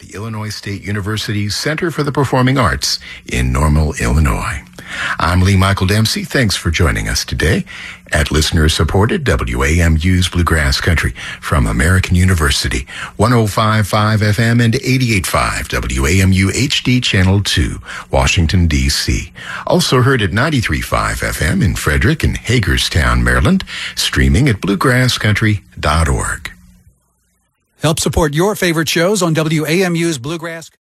the Illinois State University's Center for the Performing Arts in Normal, Illinois. I'm Lee Michael Dempsey. Thanks for joining us today at listener-supported WAMU's Bluegrass Country from American University, 105.5 FM and 88.5 WAMU HD Channel 2, Washington, D.C. Also heard at 93.5 FM in Frederick and Hagerstown, Maryland, streaming at bluegrasscountry.org. Help support your favorite shows on WAMU's Bluegrass